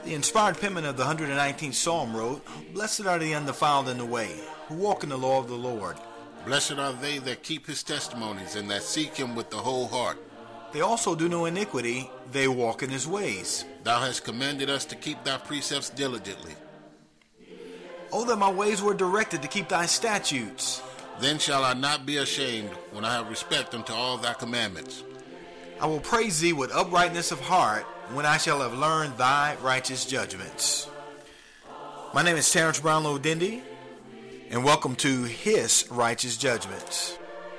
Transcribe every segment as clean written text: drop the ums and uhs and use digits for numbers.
The inspired penman of the 119th Psalm wrote, "Blessed are the undefiled in the way, who walk in the law of the Lord. Blessed are they that keep his testimonies and that seek him with the whole heart. They also do no iniquity, they walk in his ways. Thou hast commanded us to keep thy precepts diligently. Oh, that my ways were directed to keep thy statutes. Then shall I not be ashamed when I have respect unto all thy commandments. I will praise thee with uprightness of heart when I shall have learned thy righteous judgments." My name is Terrence Brownlow Dindy, and welcome to His Righteous Judgments.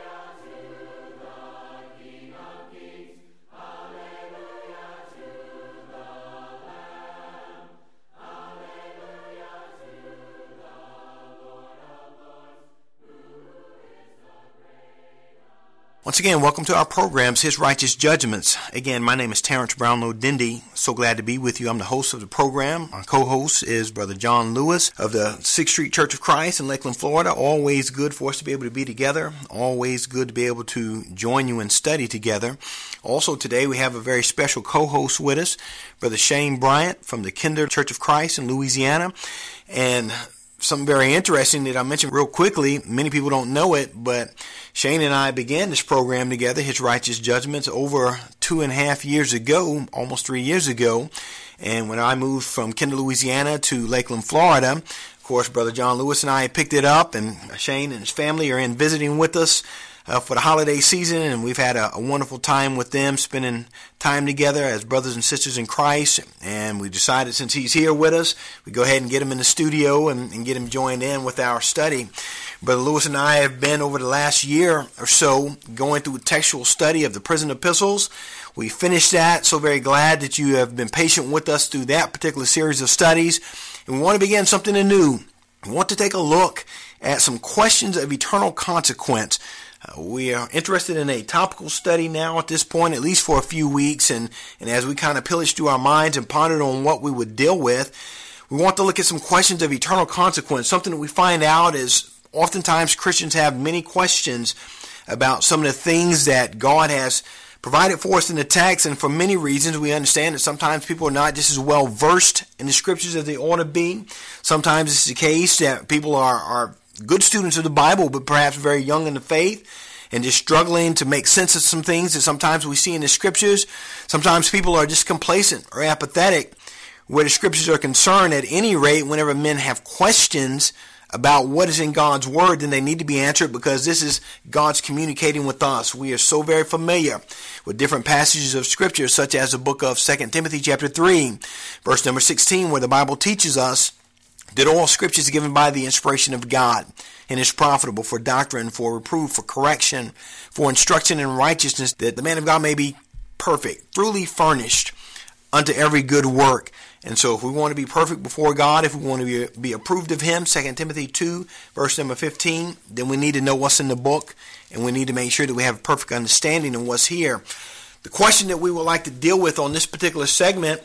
Once again, welcome to our programs, His Righteous Judgments. Again, my name is Terrence Brownlow Dindy. So glad to be with you. I'm the host of the program. Our co-host is Brother John Lewis of the 6th Street Church of Christ in Lakeland, Florida. Always good for us to be able to be together. Always good to be able to join you and study together. Also today we have a very special co-host with us, Brother Shane Bryant from the Kinder Church of Christ in Louisiana. And something very interesting that I mentioned real quickly, many people don't know it, but Shane and I began this program together, His Righteous Judgments, over 2.5 years ago, almost 3 years ago. And when I moved from Kinder, Louisiana to Lakeland, Florida, of course, Brother John Lewis and I picked it up, and Shane and his family are in visiting with us for the holiday season, and we've had a wonderful time with them, spending time together as brothers and sisters in Christ. And we decided, since he's here with us, we go ahead and get him in the studio and get him joined in with our study. Brother Lewis and I have been, over the last year or so, going through a textual study of the prison epistles. We finished that, so very glad that you have been patient with us through that particular series of studies. And we want to begin something anew. We want to take a look at some questions of eternal consequence. We are interested in a topical study now at this point, at least for a few weeks, and as we kind of pillaged through our minds and pondered on what we would deal with, we want to look at some questions of eternal consequence. Something that we find out is oftentimes Christians have many questions about some of the things that God has provided for us in the text, and for many reasons we understand that sometimes people are not just as well versed in the scriptures as they ought to be. Sometimes it's the case that people are good students of the Bible, but perhaps very young in the faith and just struggling to make sense of some things that sometimes we see in the scriptures. Sometimes people are just complacent or apathetic where the scriptures are concerned. At any rate, whenever men have questions about what is in God's word, then they need to be answered, because this is God's communicating with us. We are so very familiar with different passages of scripture, such as the book of 2 Timothy chapter 3, verse number 16, where the Bible teaches us that all scripture is given by the inspiration of God and is profitable for doctrine, for reproof, for correction, for instruction in righteousness, that the man of God may be perfect, truly furnished unto every good work. And so if we want to be perfect before God, if we want to be approved of Him, 2 Timothy 2, verse number 15, then we need to know what's in the book, and we need to make sure that we have a perfect understanding of what's here. The question that we would like to deal with on this particular segment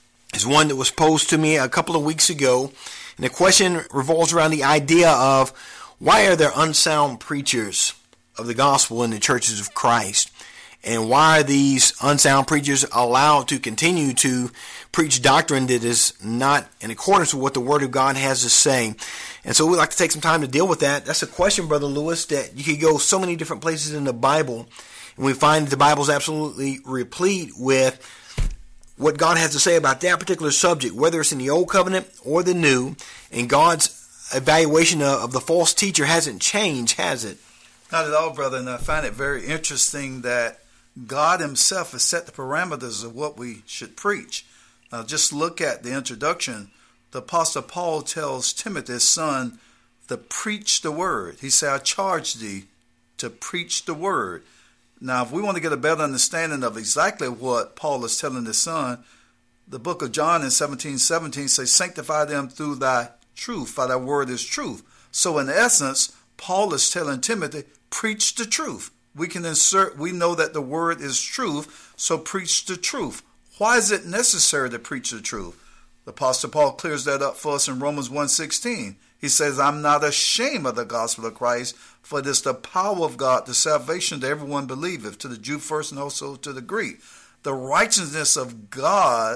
is one that was posed to me a couple of weeks ago. And the question revolves around the idea of, why are there unsound preachers of the gospel in the churches of Christ? And why are these unsound preachers allowed to continue to preach doctrine that is not in accordance with what the Word of God has to say? And so we'd like to take some time to deal with that. That's a question, Brother Lewis, that you could go so many different places in the Bible, and we find that the Bible is absolutely replete with what God has to say about that particular subject, whether it's in the Old Covenant or the New. And God's evaluation of the false teacher hasn't changed, has it? Not at all, brother. And I find it very interesting that God Himself has set the parameters of what we should preach. Now, just look at the introduction. The Apostle Paul tells Timothy, his son, to preach the word. He said, I charge thee to preach the word. Now, if we want to get a better understanding of exactly what Paul is telling his son, the book of John in 17:17 says, sanctify them through thy truth, for thy word is truth. So in essence, Paul is telling Timothy, preach the truth. We know that the word is truth, so preach the truth. Why is it necessary to preach the truth? The Apostle Paul clears that up for us in Romans 1:16. He says, I'm not ashamed of the gospel of Christ, for it is the power of God, the salvation to everyone believeth, to the Jew first and also to the Greek. The righteousness of God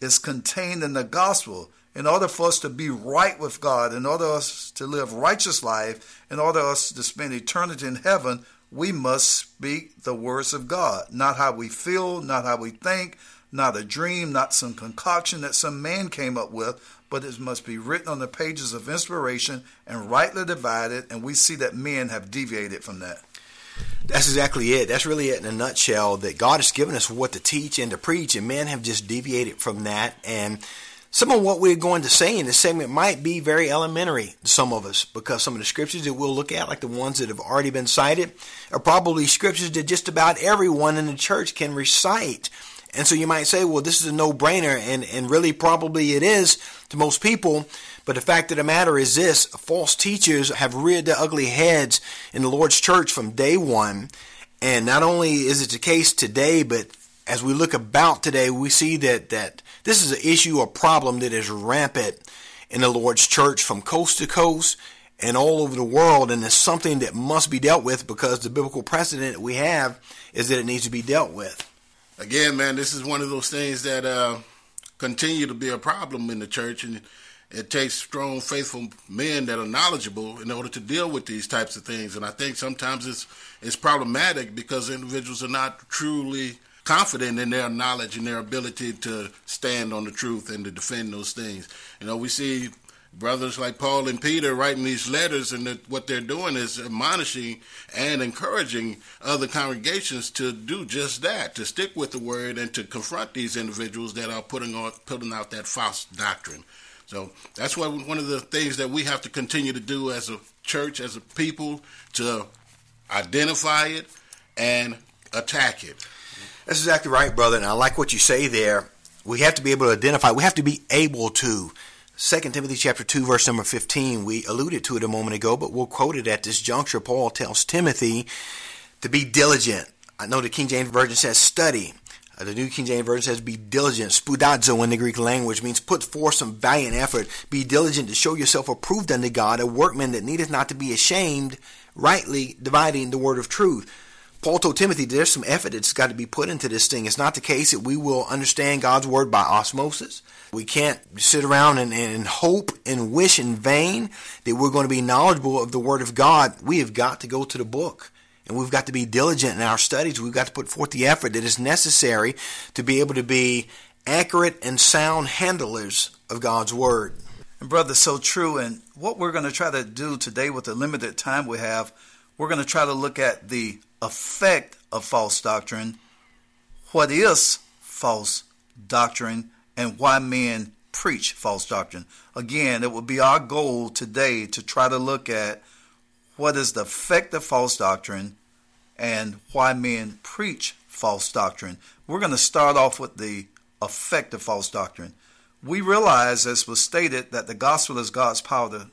is contained in the gospel. In order for us to be right with God, in order for us to live righteous life, in order for us to spend eternity in heaven, we must speak the words of God. Not how we feel, not how we think, not a dream, not some concoction that some man came up with, but it must be written on the pages of inspiration and rightly divided, and we see that men have deviated from that. That's exactly it. That's really it in a nutshell, that God has given us what to teach and to preach, and men have just deviated from that. And some of what we're going to say in this segment might be very elementary to some of us, because some of the scriptures that we'll look at, like the ones that have already been cited, are probably scriptures that just about everyone in the church can recite. And so you might say, well, this is a no-brainer, and really probably it is to most people. But the fact of the matter is this: false teachers have reared their ugly heads in the Lord's church from day one. And not only is it the case today, but as we look about today, we see that this is an issue or problem that is rampant in the Lord's church from coast to coast and all over the world. And it's something that must be dealt with, because the biblical precedent that we have is that it needs to be dealt with. Again, man, this is one of those things that continue to be a problem in the church, and it takes strong, faithful men that are knowledgeable in order to deal with these types of things. And I think sometimes it's problematic because individuals are not truly confident in their knowledge and their ability to stand on the truth and to defend those things. You know, we see brothers like Paul and Peter writing these letters, and what they're doing is admonishing and encouraging other congregations to do just that, to stick with the word and to confront these individuals that are putting out that false doctrine. So that's one of the things that we have to continue to do as a church, as a people, to identify it and attack it. That's exactly right, brother, and I like what you say there. We have to be able to identify. We have to be able to. 2 Timothy chapter 2, verse number 15, we alluded to it a moment ago, but we'll quote it at this juncture. Paul tells Timothy to be diligent. I know the King James Version says study. The New King James Version says be diligent. Spoudazo in the Greek language means put forth some valiant effort. Be diligent to show yourself approved unto God, a workman that needeth not to be ashamed, rightly dividing the word of truth. Paul told Timothy there's some effort that's got to be put into this thing. It's not the case that we will understand God's word by osmosis. We can't sit around and hope and wish in vain that we're going to be knowledgeable of the word of God. We have got to go to the book, and we've got to be diligent in our studies. We've got to put forth the effort that is necessary to be able to be accurate and sound handlers of God's word. And brother, so true. And what we're going to try to do today with the limited time we have, we're going to try to look at the effect of false doctrine, what is false doctrine, and why men preach false doctrine. Again, it will be our goal today to try to look at what is the effect of false doctrine and why men preach false doctrine. We're going to start off with the effect of false doctrine. We realize, as was stated, that the gospel is God's power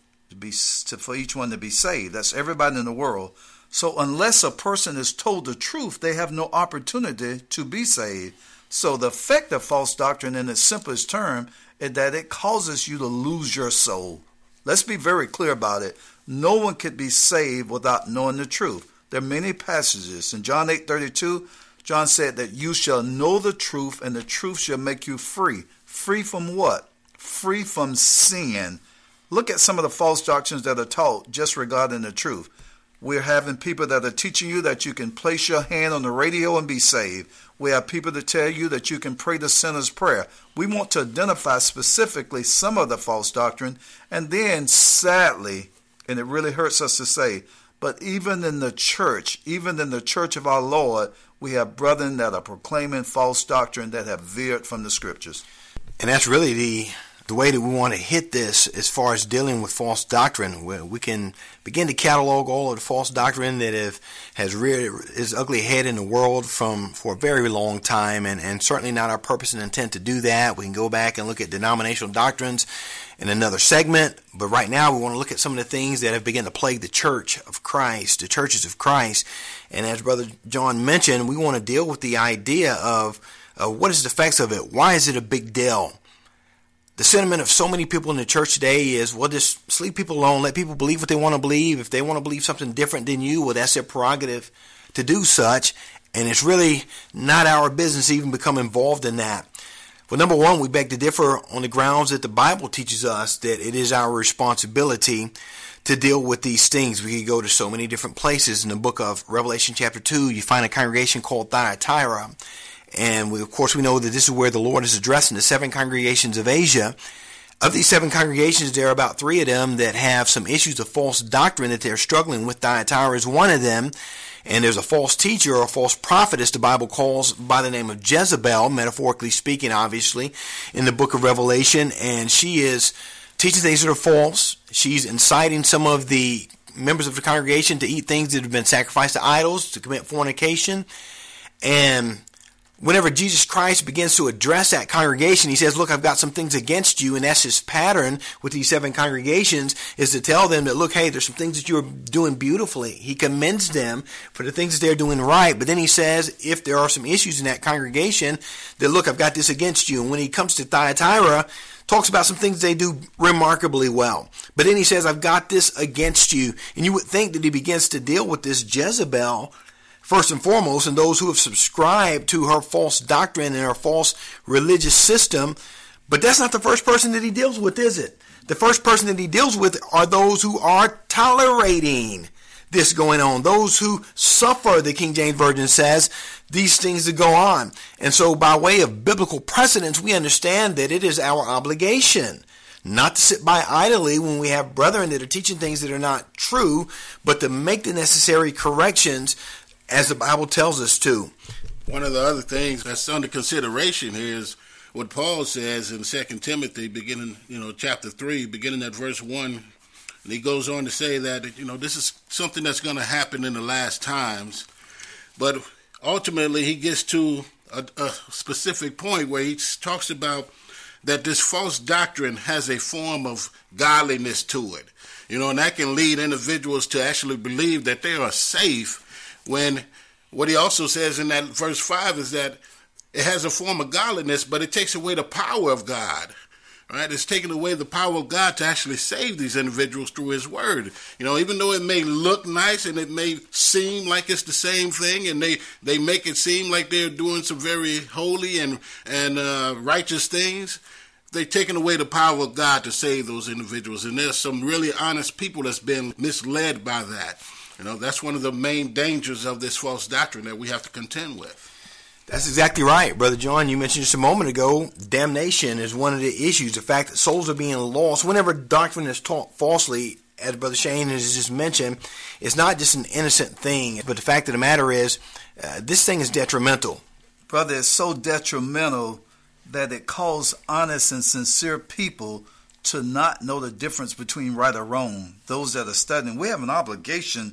for each one to be saved. That's everybody in the world. So unless a person is told the truth, they have no opportunity to be saved. So the effect of false doctrine in its simplest term is that it causes you to lose your soul. Let's be very clear about it. No one could be saved without knowing the truth. There are many passages. In John 8:32, John said that you shall know the truth, and the truth shall make you free. Free from what? Free from sin. Look at some of the false doctrines that are taught just regarding the truth. We're having people that are teaching you that you can place your hand on the radio and be saved. We have people that tell you that you can pray the sinner's prayer. We want to identify specifically some of the false doctrine, and then sadly, and it really hurts us to say, but even in the church of our Lord, we have brethren that are proclaiming false doctrine that have veered from the scriptures. And that's really the way that we want to hit this as far as dealing with false doctrine. We can begin to catalog all of the false doctrine that has reared its ugly head in the world for a very long time, and certainly not our purpose and intent to do that. We can go back and look at denominational doctrines in another segment, but right now we want to look at some of the things that have begun to plague the church of Christ, the churches of Christ. And as Brother John mentioned, we want to deal with the idea of what is the effects of it. Why is it a big deal? The sentiment of so many people in the church today is, well, just leave people alone. Let people believe what they want to believe. If they want to believe something different than you, well, that's their prerogative to do such. And it's really not our business to even become involved in that. Well, number one, we beg to differ on the grounds that the Bible teaches us that it is our responsibility to deal with these things. We could go to so many different places. In the book of Revelation chapter 2, you find a congregation called Thyatira. And of course, we know that this is where the Lord is addressing the 7 congregations of Asia. Of these 7 congregations, there are about 3 of them that have some issues of false doctrine that they're struggling with. Thyatira is one of them. And there's a false teacher or a false prophetess the Bible calls by the name of Jezebel, metaphorically speaking, obviously, in the book of Revelation. And she is teaching things that are false. She's inciting some of the members of the congregation to eat things that have been sacrificed to idols, to commit fornication. And whenever Jesus Christ begins to address that congregation, he says, look, I've got some things against you. And that's his pattern with these 7 congregations, is to tell them that, look, hey, there's some things that you're doing beautifully. He commends them for the things that they're doing right. But then he says, if there are some issues in that congregation, that, look, I've got this against you. And when he comes to Thyatira, talks about some things they do remarkably well. But then he says, I've got this against you. And you would think that he begins to deal with this Jezebel first and foremost, and those who have subscribed to her false doctrine and her false religious system. But that's not the first person that he deals with, is it? The first person that he deals with are those who are tolerating this going on. Those who suffer, the King James Version says, these things that go on. And so by way of biblical precedence, we understand that it is our obligation not to sit by idly when we have brethren that are teaching things that are not true, but to make the necessary corrections as the Bible tells us to. One of the other things that's under consideration here is what Paul says in 2 Timothy, beginning, chapter 3, beginning at verse 1. And he goes on to say that, this is something that's going to happen in the last times. But ultimately, he gets to a specific point where he talks about that this false doctrine has a form of godliness to it. And that can lead individuals to actually believe that they are safe, when what he also says in that verse 5 is that it has a form of godliness, but it takes away the power of God. Right? It's taking away the power of God to actually save these individuals through his word. Even though it may look nice and it may seem like it's the same thing, and they make it seem like they're doing some very holy and righteous things, they're taking away the power of God to save those individuals. And there's some really honest people that's been misled by that. That's one of the main dangers of this false doctrine that we have to contend with. That's exactly right, Brother John. You mentioned just a moment ago, damnation is one of the issues. The fact that souls are being lost. Whenever doctrine is taught falsely, as Brother Shane has just mentioned, it's not just an innocent thing. But the fact of the matter is, this thing is detrimental. Brother, it's so detrimental that it calls honest and sincere people to not know the difference between right or wrong. Those that are studying, we have an obligation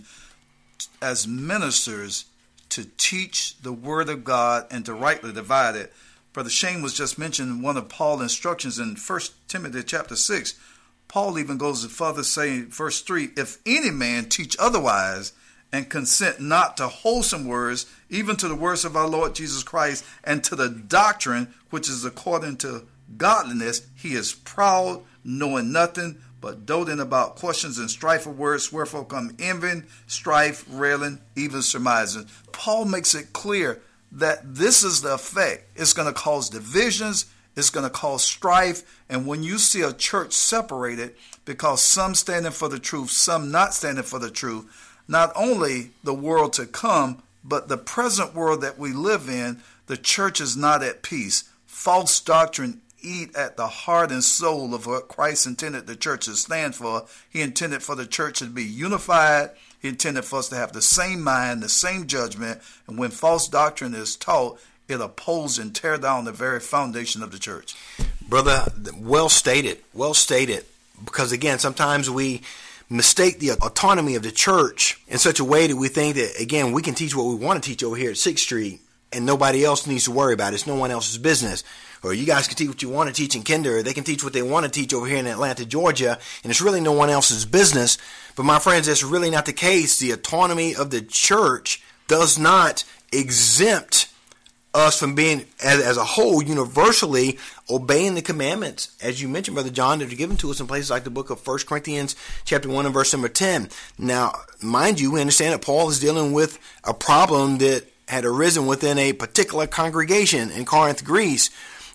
as ministers to teach the word of God and to rightly divide it. Brother Shane was just mentioning one of Paul's instructions in 1 Timothy chapter 6. Paul even goes further, saying, verse 3, if any man teach otherwise and consent not to wholesome words, even to the words of our Lord Jesus Christ, and to the doctrine which is according to godliness, he is proud, knowing nothing, but doting about questions and strife of words, wherefore come envying, strife, railing, even surmising. Paul makes it clear that this is the effect. It's going to cause divisions. It's going to cause strife. And when you see a church separated because some standing for the truth, some not standing for the truth, not only the world to come, but the present world that we live in, the church is not at peace. False doctrine eat at the heart and soul of what Christ intended the church to stand for. He intended for the church to be unified. He intended for us to have the same mind, the same judgment. And when false doctrine is taught, it opposes and tears down the very foundation of the church. Brother, well stated. Well stated. Because again, sometimes we mistake the autonomy of the church in such a way that we think that, again, we can teach what we want to teach over here at 6th Street and nobody else needs to worry about it. It's no one else's business. Or you guys can teach what you want to teach in Kinder, or they can teach what they want to teach over here in Atlanta, Georgia, and it's really no one else's business. But my friends, that's really not the case. The autonomy of the church does not exempt us from being, as a whole, universally obeying the commandments, as you mentioned, Brother John, that are given to us in places like the book of 1 Corinthians chapter 1 and verse number 10. Now, mind you, we understand that Paul is dealing with a problem that had arisen within a particular congregation in Corinth, Greece.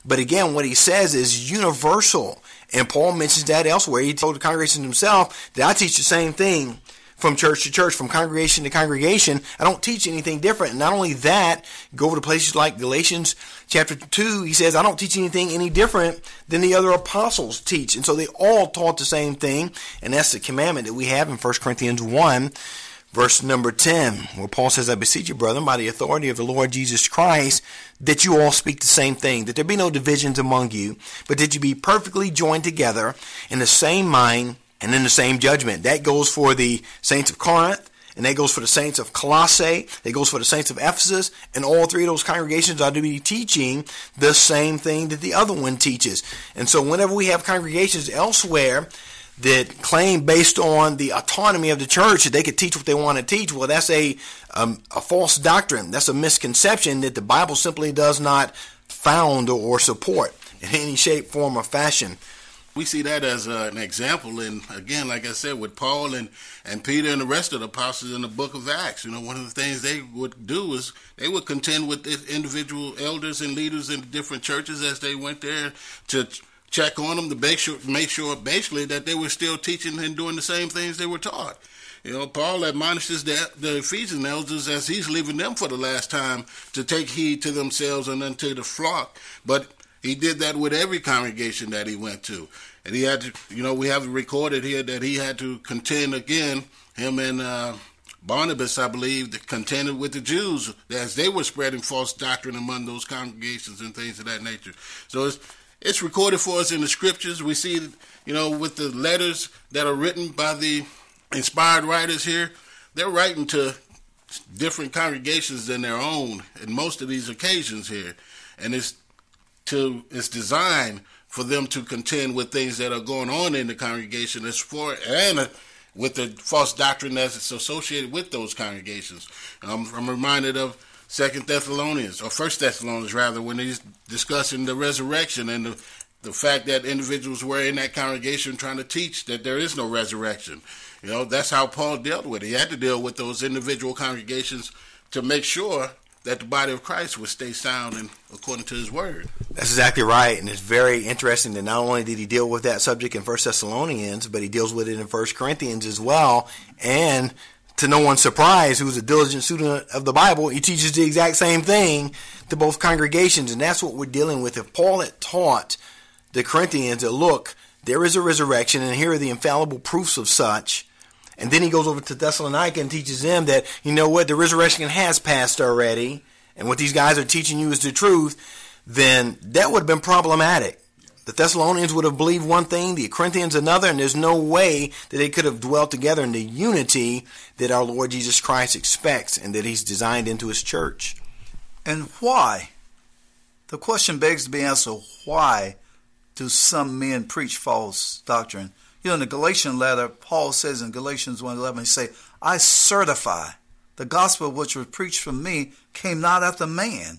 But again, what he says is universal. And Paul mentions that elsewhere. He told the congregation himself that I teach the same thing from church to church, from congregation to congregation. I don't teach anything different. And not only that, go over to places like Galatians chapter 2, he says, I don't teach anything any different than the other apostles teach. And so they all taught the same thing. And that's the commandment that we have in 1 Corinthians 1, verse number 10, where Paul says, I beseech you, brethren, by the authority of the Lord Jesus Christ, that you all speak the same thing, that there be no divisions among you, but that you be perfectly joined together in the same mind and in the same judgment. That goes for the saints of Corinth, and that goes for the saints of Colossae, that goes for the saints of Ephesus, and all three of those congregations are to be teaching the same thing that the other one teaches. And so whenever we have congregations elsewhere that claim based on the autonomy of the church that they could teach what they want to teach, well, that's a false doctrine. That's a misconception that the Bible simply does not found or support in any shape, form, or fashion. We see that as an example, and again, like I said, with Paul and Peter and the rest of the apostles in the book of Acts. You know, one of the things they would do is they would contend with the individual elders and leaders in the different churches as they went there to check on them, to make sure basically that they were still teaching and doing the same things they were taught. You know, Paul admonishes the Ephesian elders as he's leaving them for the last time to take heed to themselves and unto the flock. But he did that with every congregation that he went to. And he had to, you know, we have it recorded here that he had to contend again, him and Barnabas, I believe, contended with the Jews as they were spreading false doctrine among those congregations and things of that nature. So it's recorded for us in the scriptures. We see, you know, with the letters that are written by the inspired writers here, they're writing to different congregations than their own in most of these occasions here. And it's designed for them to contend with things that are going on in the congregation and with the false doctrine that's associated with those congregations. I'm reminded of 2 Thessalonians, or 1 Thessalonians rather, when he's discussing the resurrection and the fact that individuals were in that congregation trying to teach that there is no resurrection. You know, that's how Paul dealt with it. He had to deal with those individual congregations to make sure that the body of Christ would stay sound and according to his word. That's exactly right. And it's very interesting that not only did he deal with that subject in 1 Thessalonians, but he deals with it in 1 Corinthians as well. And to no one's surprise, who's a diligent student of the Bible, he teaches the exact same thing to both congregations. And that's what we're dealing with. If Paul had taught the Corinthians that, look, there is a resurrection, and here are the infallible proofs of such, and then he goes over to Thessalonica and teaches them that, you know what, the resurrection has passed already, and what these guys are teaching you is the truth, then that would have been problematic. The Thessalonians would have believed one thing, the Corinthians another, and there's no way that they could have dwelt together in the unity that our Lord Jesus Christ expects and that he's designed into his church. And why? The question begs to be answered, why do some men preach false doctrine? You know, in the Galatian letter, Paul says in Galatians 1:11, he say, I certify the gospel which was preached from me came not after man.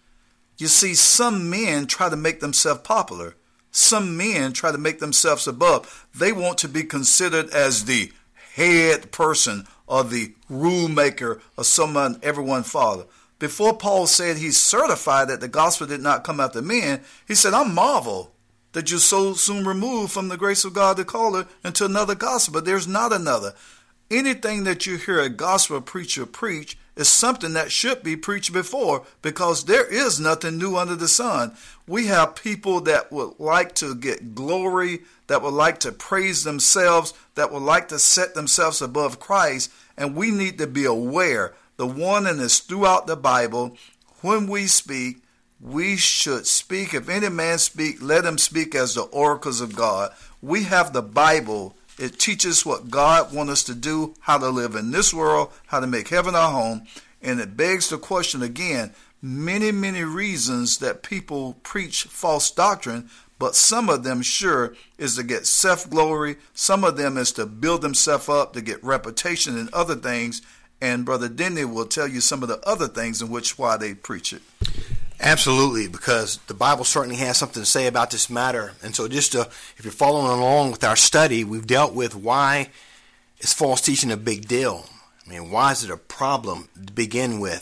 You see, some men try to make themselves popular. Some men try to make themselves above. They want to be considered as the head person or the rule maker or someone everyone follow. Before Paul said he certified that the gospel did not come after men, he said, I marvel that you so soon remove from the grace of God the caller into another gospel. But there's not another. Anything that you hear a gospel preacher preach is something that should be preached before, because there is nothing new under the sun. We have people that would like to get glory, that would like to praise themselves, that would like to set themselves above Christ, and we need to be aware. The warning is throughout the Bible. When we speak, we should speak. If any man speak, let him speak as the oracles of God. We have the Bible. It teaches what God wants us to do, how to live in this world, how to make heaven our home. And it begs the question again, many, many reasons that people preach false doctrine, but some of them sure is to get self-glory. Some of them is to build themselves up, to get reputation and other things. And Brother Denny will tell you some of the other things in which why they preach it. Absolutely, because the Bible certainly has something to say about this matter. And so if you're following along with our study, we've dealt with why is false teaching a big deal. I mean, why is it a problem to begin with?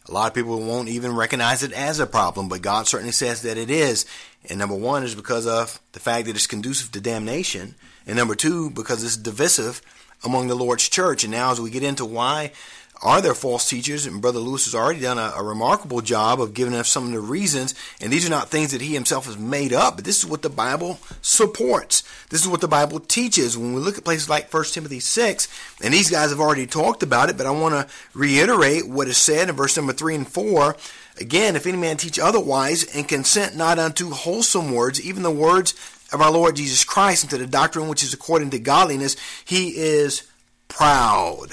A lot of people won't even recognize it as a problem, but God certainly says that it is. And number one is because of the fact that it's conducive to damnation. And number two, because it's divisive among the Lord's church. And now as we get into why are there false teachers, and Brother Lewis has already done a remarkable job of giving us some of the reasons, and these are not things that he himself has made up, but this is what the Bible supports. This is what the Bible teaches. When we look at places like 1 Timothy 6, and these guys have already talked about it, but I want to reiterate what is said in verse number 3 and 4. Again, if any man teach otherwise, and consent not unto wholesome words, even the words of our Lord Jesus Christ, into the doctrine which is according to godliness, he is proud.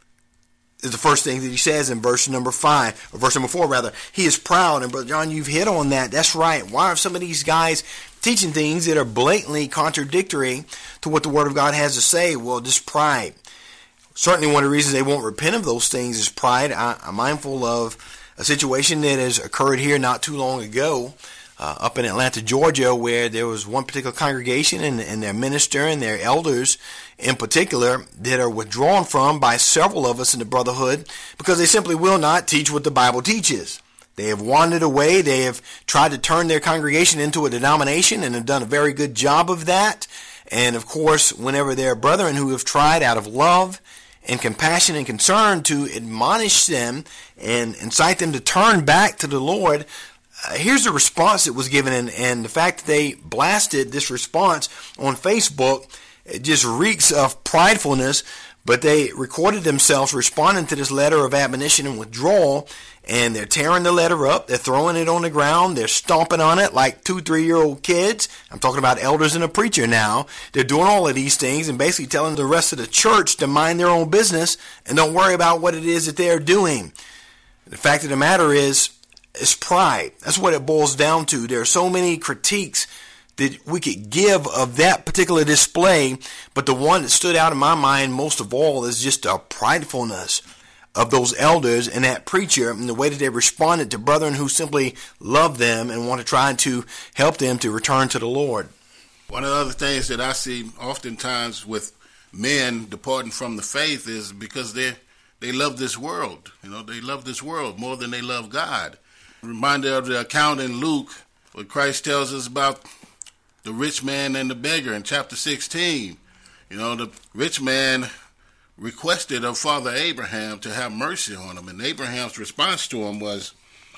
Is the first thing that he says in verse number 5, or verse number 4 rather. He is proud. And Brother John, you've hit on that. That's right. Why are some of these guys teaching things that are blatantly contradictory to what the Word of God has to say? Well, just pride. Certainly one of the reasons they won't repent of those things is pride. I'm mindful of a situation that has occurred here not too long ago, up in Atlanta, Georgia, where there was one particular congregation and their minister and their elders in particular that are withdrawn from by several of us in the brotherhood because they simply will not teach what the Bible teaches. They have wandered away. They have tried to turn their congregation into a denomination and have done a very good job of that. And of course, whenever there are brethren who have tried out of love and compassion and concern to admonish them and incite them to turn back to the Lord, here's the response that was given, and the fact that they blasted this response on Facebook, it just reeks of pridefulness, but they recorded themselves responding to this letter of admonition and withdrawal, and they're tearing the letter up, they're throwing it on the ground, they're stomping on it like 2-3-year-old kids. I'm talking about elders and a preacher now. They're doing all of these things and basically telling the rest of the church to mind their own business and don't worry about what it is that they're doing. The fact of the matter is pride. That's what it boils down to. There are so many critiques that we could give of that particular display, but the one that stood out in my mind most of all is just the pridefulness of those elders and that preacher and the way that they responded to brethren who simply love them and want to try to help them to return to the Lord. One of the other things that I see oftentimes with men departing from the faith is because they love this world. They love this world more than they love God. Reminder of the account in Luke where Christ tells us about the rich man and the beggar in chapter 16. The rich man requested of Father Abraham to have mercy on him, and Abraham's response to him was,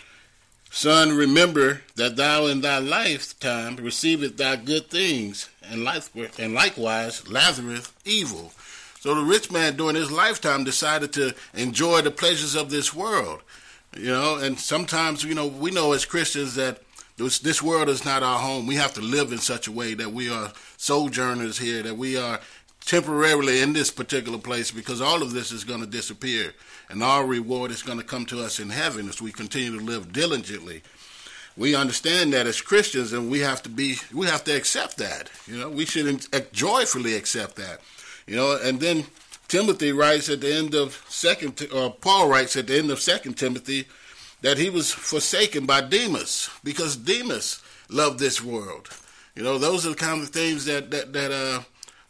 "Son, remember that thou in thy lifetime receivest thy good things, and likewise Lazarus evil." So the rich man during his lifetime decided to enjoy the pleasures of this world. And sometimes, we know as Christians that this world is not our home. We have to live in such a way that we are sojourners here, that we are temporarily in this particular place, because all of this is going to disappear. And our reward is going to come to us in heaven as we continue to live diligently. We understand that as Christians, and we have to accept that. We should joyfully accept that. And then Timothy writes at the end of Paul writes at the end of 2 Timothy that he was forsaken by Demas because Demas loved this world. Those are the kind of things that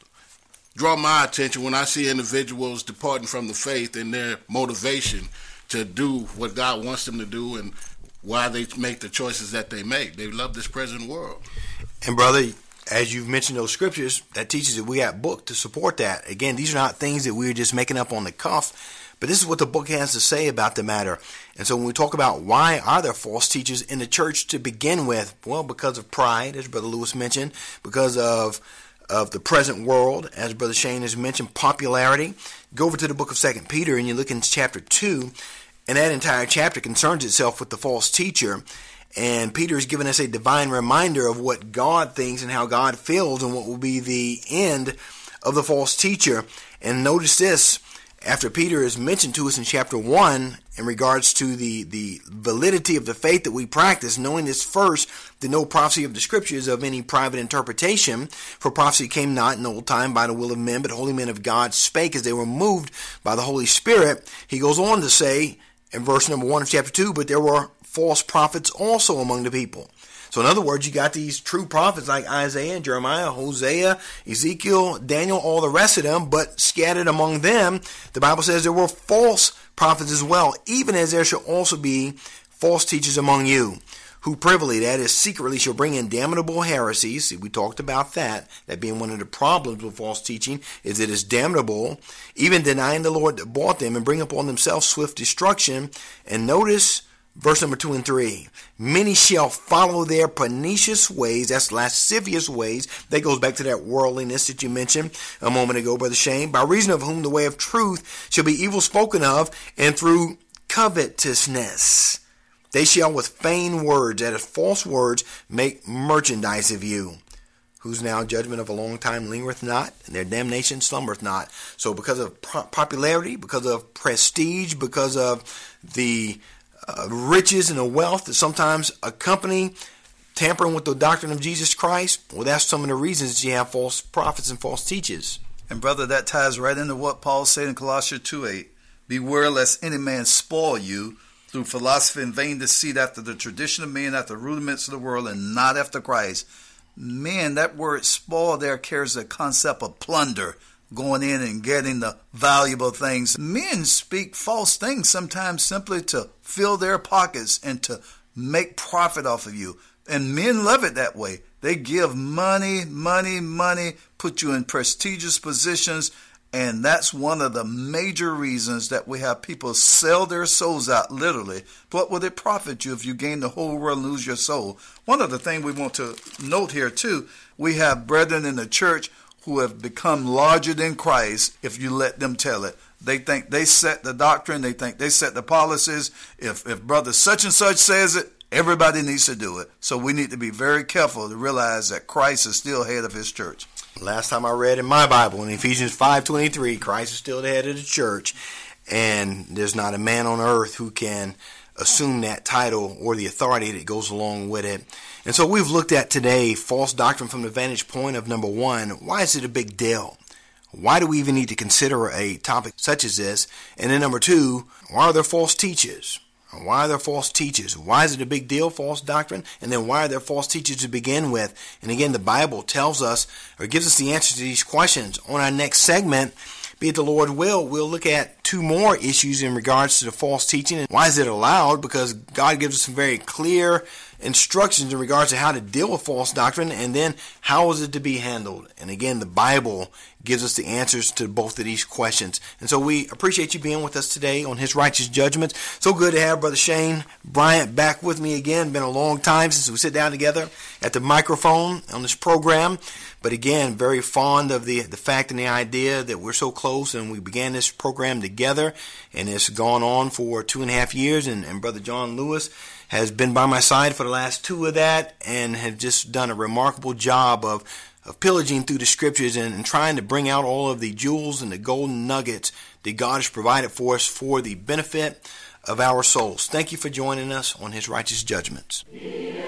draw my attention when I see individuals departing from the faith and their motivation to do what God wants them to do and why they make the choices that they make. They love this present world. And brother, as you've mentioned those scriptures, that teaches that we got book to support that. Again, these are not things that we're just making up on the cuff, but this is what the book has to say about the matter. And so when we talk about why are there false teachers in the church to begin with, well, because of pride, as Brother Lewis mentioned, because of the present world, as Brother Shane has mentioned, popularity. Go over to the book of 2 Peter and you look in chapter 2, and that entire chapter concerns itself with the false teacher. And Peter has given us a divine reminder of what God thinks and how God feels and what will be the end of the false teacher. And notice this, after Peter has mentioned to us in chapter 1 in regards to the validity of the faith that we practice, knowing this first, that no prophecy of the scriptures of any private interpretation, for prophecy came not in old time by the will of men, but holy men of God spake as they were moved by the Holy Spirit. He goes on to say in verse number 1 of chapter 2, but there were false prophets also among the people. So in other words, you got these true prophets like Isaiah, Jeremiah, Hosea, Ezekiel, Daniel, all the rest of them, but scattered among them, the Bible says there were false prophets as well, even as there shall also be false teachers among you, who privily, that is secretly, shall bring in damnable heresies. See, we talked about that being one of the problems with false teaching, is it is damnable, even denying the Lord that bought them, and bring upon themselves swift destruction. And notice verse number 2 and 3. Many shall follow their pernicious ways, that's lascivious ways. That goes back to that worldliness that you mentioned a moment ago, Brother Shane. By reason of whom the way of truth shall be evil spoken of, and through covetousness they shall with feigned words, that is false words, make merchandise of you. Whose now judgment of a long time lingereth not, and their damnation slumbereth not. So because of popularity, because of prestige, because of the riches and the wealth that sometimes accompany tampering with the doctrine of Jesus Christ, well, that's some of the reasons that you have false prophets and false teachers. And brother, that ties right into what Paul said in Colossians 2:8. Beware lest any man spoil you through philosophy and vain deceit, after the tradition of men, after the rudiments of the world, and not after Christ. Men, that word spoil there carries the concept of plunder, going in and getting the valuable things. Men speak false things sometimes simply to fill their pockets and to make profit off of you. And men love it that way. They give money, put you in prestigious positions. And that's one of the major reasons that we have people sell their souls out, literally. What will it profit you if you gain the whole world and lose your soul? One of the things we want to note here, too, we have brethren in the church who have become larger than Christ if you let them tell it. They think they set the doctrine. They think they set the policies. If brother such and such says it, everybody needs to do it. So we need to be very careful to realize that Christ is still head of his church. Last time I read in my Bible, in Ephesians 5:23, Christ is still the head of the church, and there's not a man on earth who can assume that title or the authority that goes along with it. And so we've looked at today false doctrine from the vantage point of, number one, why is it a big deal? Why do we even need to consider a topic such as this? And then number two, why are there false teachers? Why are there false teachers? Why is it a big deal, false doctrine? And then why are there false teachers to begin with? And again, the Bible tells us, or gives us the answer to these questions. On our next segment, be it the Lord will, we'll look at two more issues in regards to the false teaching. And why is it allowed? Because God gives us some very clear instructions in regards to how to deal with false doctrine, and then how is it to be handled. And again, the Bible gives us the answers to both of these questions. And so we appreciate you being with us today on His Righteous Judgments. So good to have Brother Shane Bryant back with me again. Been a long time since we sit down together at the microphone on this program. But again, very fond of the fact and the idea that we're so close, and we began this program together, and it's gone on for 2.5 years, and Brother John Lewis has been by my side for the last 2 of that, and have just done a remarkable job of pillaging through the scriptures and trying to bring out all of the jewels and the golden nuggets that God has provided for us for the benefit of our souls. Thank you for joining us on His Righteous Judgments.